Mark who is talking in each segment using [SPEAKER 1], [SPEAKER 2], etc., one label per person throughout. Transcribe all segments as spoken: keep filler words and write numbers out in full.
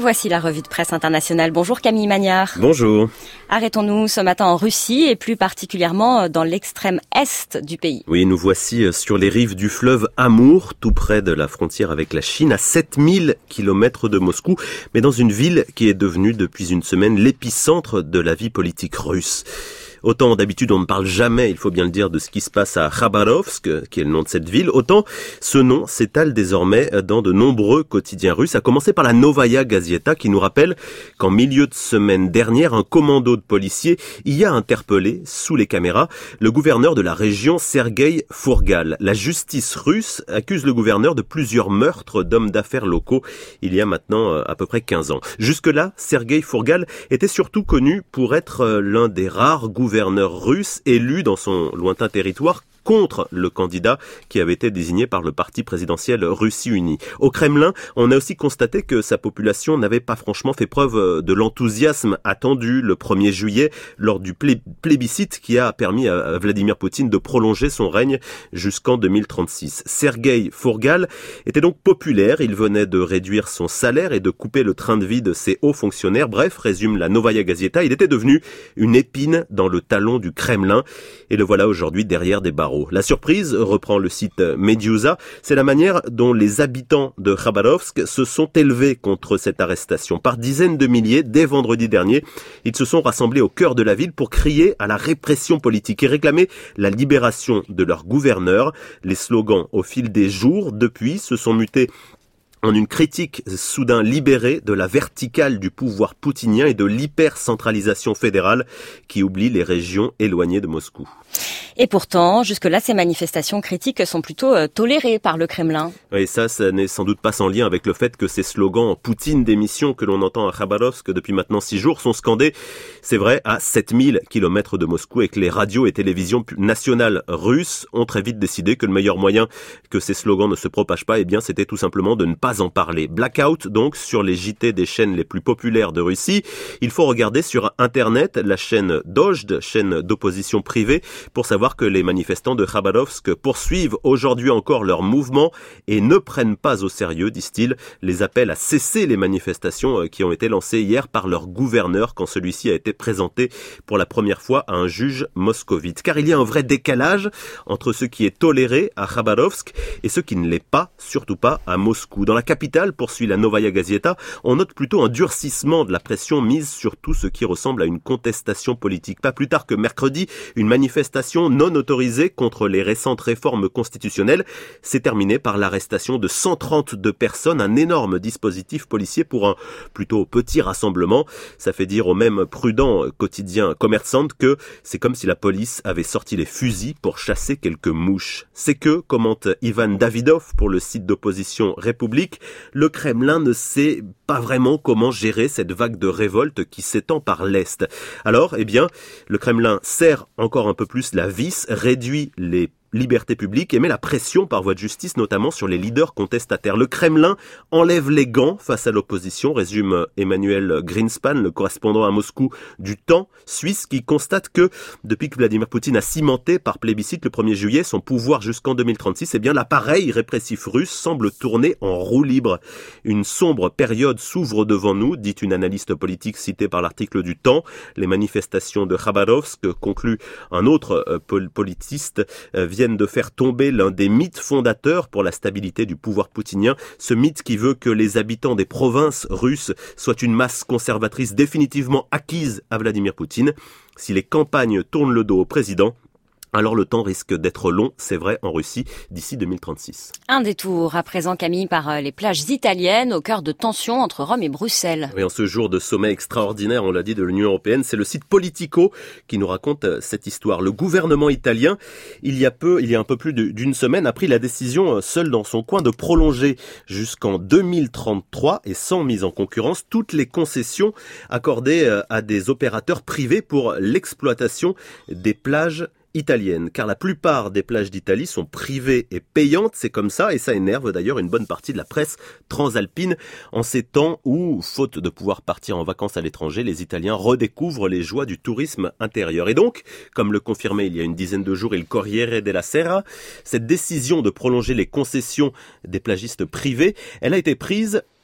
[SPEAKER 1] voici la revue de presse internationale. Bonjour Camille Magnard.
[SPEAKER 2] Bonjour.
[SPEAKER 1] Arrêtons-nous ce matin en Russie et plus particulièrement dans l'extrême est du pays.
[SPEAKER 2] Oui, nous voici sur les rives du fleuve Amour, tout près de la frontière avec la Chine, à sept mille kilomètres de Moscou, mais dans une ville qui est devenue depuis une semaine l'épicentre de la vie politique russe. Autant d'habitude on ne parle jamais, il faut bien le dire, de ce qui se passe à Khabarovsk, qui est le nom de cette ville, autant ce nom s'étale désormais dans de nombreux quotidiens russes, à commencer par la Novaya Gazeta qui nous rappelle qu'en milieu de semaine dernière, un commando de policiers y a interpellé, sous les caméras, le gouverneur de la région Sergueï Fourgal. La justice russe accuse le gouverneur de plusieurs meurtres d'hommes d'affaires locaux il y a maintenant à peu près quinze ans. Jusque-là, Sergueï Fourgal était surtout connu pour être l'un des rares gouverneurs gouverneur russe élu dans son lointain territoire contre le candidat qui avait été désigné par le parti présidentiel Russie Unie. Au Kremlin, on a aussi constaté que sa population n'avait pas franchement fait preuve de l'enthousiasme attendu le premier juillet lors du plébiscite qui a permis à Vladimir Poutine de prolonger son règne jusqu'en deux mille trente-six. Sergueï Fourgal était donc populaire, il venait de réduire son salaire et de couper le train de vie de ses hauts fonctionnaires. Bref, résume la Novaya Gazeta, il était devenu une épine dans le talon du Kremlin et le voilà aujourd'hui derrière des barreaux. La surprise, reprend le site Medusa, c'est la manière dont les habitants de Khabarovsk se sont élevés contre cette arrestation. Par dizaines de milliers, dès vendredi dernier, ils se sont rassemblés au cœur de la ville pour crier à la répression politique et réclamer la libération de leur gouverneur. Les slogans, au fil des jours, depuis, se sont mutés en une critique soudain libérée de la verticale du pouvoir poutinien et de l'hypercentralisation fédérale qui oublie les régions éloignées de Moscou.
[SPEAKER 1] Et pourtant, jusque-là, ces manifestations critiques sont plutôt euh, tolérées par le Kremlin.
[SPEAKER 2] Et ça, ça n'est sans doute pas sans lien avec le fait que ces slogans « Poutine démission » que l'on entend à Khabarovsk depuis maintenant six jours sont scandés, c'est vrai, à sept mille kilomètres de Moscou et que les radios et télévisions nationales russes ont très vite décidé que le meilleur moyen que ces slogans ne se propagent pas, eh bien, c'était tout simplement de ne pas en parler. Blackout, donc, sur les J T des chaînes les plus populaires de Russie. Il faut regarder sur Internet la chaîne Dojd, chaîne d'opposition privée, pour savoir que les manifestants de Khabarovsk poursuivent aujourd'hui encore leur mouvement et ne prennent pas au sérieux, disent-ils, les appels à cesser les manifestations qui ont été lancées hier par leur gouverneur quand celui-ci a été présenté pour la première fois à un juge moscovite. Car il y a un vrai décalage entre ce qui est toléré à Khabarovsk et ce qui ne l'est pas, surtout pas à Moscou. Dans la capitale, poursuit la Novaya Gazeta, on note plutôt un durcissement de la pression mise sur tout ce qui ressemble à une contestation politique. Pas plus tard que mercredi, une manifestation non autorisée contre les récentes réformes constitutionnelles s'est terminée par l'arrestation de cent trente-deux personnes, un énorme dispositif policier pour un plutôt petit rassemblement. Ça fait dire au même prudent quotidien Commerçante que c'est comme si la police avait sorti les fusils pour chasser quelques mouches. C'est que, commente Ivan Davidov pour le site d'opposition République, le Kremlin ne sait pas vraiment comment gérer cette vague de révolte qui s'étend par l'Est. Alors, eh bien, le Kremlin serre encore un peu plus la vis, réduit les liberté publique et met la pression par voie de justice, notamment sur les leaders contestataires. Le Kremlin enlève les gants face à l'opposition, résume Emmanuel Greenspan, le correspondant à Moscou du Temps suisse, qui constate que depuis que Vladimir Poutine a cimenté par plébiscite le premier juillet son pouvoir jusqu'en deux mille trente-six, eh bien l'appareil répressif russe semble tourner en roue libre. Une sombre période s'ouvre devant nous, dit une analyste politique citée par l'article du Temps. Les manifestations de Khabarovsk, conclut un autre euh, pol- politiste, euh, viennent de faire tomber l'un des mythes fondateurs pour la stabilité du pouvoir poutinien, ce mythe qui veut que les habitants des provinces russes soient une masse conservatrice définitivement acquise à Vladimir Poutine. Si les campagnes tournent le dos au président, alors le temps risque d'être long, c'est vrai, en Russie, d'ici deux mille trente-six.
[SPEAKER 1] Un détour à présent, Camille, par les plages italiennes, au cœur de tensions entre Rome et Bruxelles.
[SPEAKER 2] Et en ce jour de sommet extraordinaire, on l'a dit, de l'Union européenne, c'est le site Politico qui nous raconte cette histoire. Le gouvernement italien, il y a peu, il y a un peu plus d'une semaine, a pris la décision, seul dans son coin, de prolonger jusqu'en deux mille trente-trois et sans mise en concurrence toutes les concessions accordées à des opérateurs privés pour l'exploitation des plages italienne, car la plupart des plages d'Italie sont privées et payantes, c'est comme ça, et ça énerve d'ailleurs une bonne partie de la presse transalpine en ces temps où, faute de pouvoir partir en vacances à l'étranger, les Italiens redécouvrent les joies du tourisme intérieur. Et donc, comme le confirmait il y a une dizaine de jours il Corriere della Sera, cette décision de prolonger les concessions des plagistes privés, elle a été prise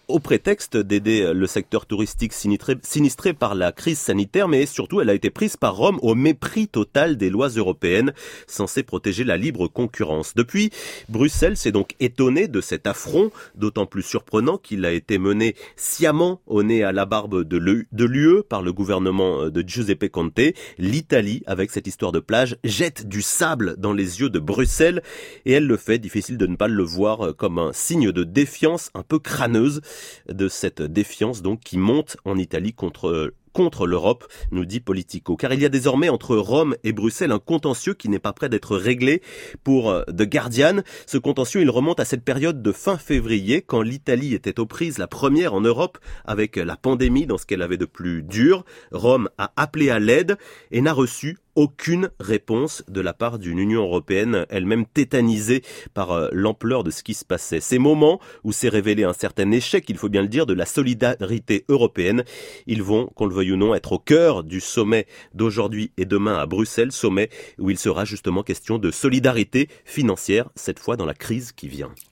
[SPEAKER 2] au prétexte d'aider le secteur touristique sinistré, sinistré par la crise sanitaire, mais surtout elle a été prise par Rome au mépris total des lois européennes censées protéger la libre concurrence. Depuis, Bruxelles s'est donc étonné de cet affront, d'autant plus surprenant qu'il a été mené sciemment au nez à la barbe de l'U E par le gouvernement de Giuseppe Conte. L'Italie, avec cette histoire de plage, jette du sable dans les yeux de Bruxelles et elle le fait, difficile de ne pas le voir comme un signe de défiance un peu crâneuse, de cette défiance donc qui monte en Italie contre contre l'Europe, nous dit Politico. Car il y a désormais entre Rome et Bruxelles un contentieux qui n'est pas prêt d'être réglé pour The Guardian. Ce contentieux, il remonte à cette période de fin février, quand l'Italie était aux prises, la première en Europe, avec la pandémie dans ce qu'elle avait de plus dur. Rome a appelé à l'aide et n'a reçu aucune réponse de la part d'une Union européenne elle-même tétanisée par l'ampleur de ce qui se passait. Ces moments où s'est révélé un certain échec, il faut bien le dire, de la solidarité européenne, ils vont, qu'on le veuille ou non, être au cœur du sommet d'aujourd'hui et demain à Bruxelles, sommet où il sera justement question de solidarité financière, cette fois dans la crise qui vient.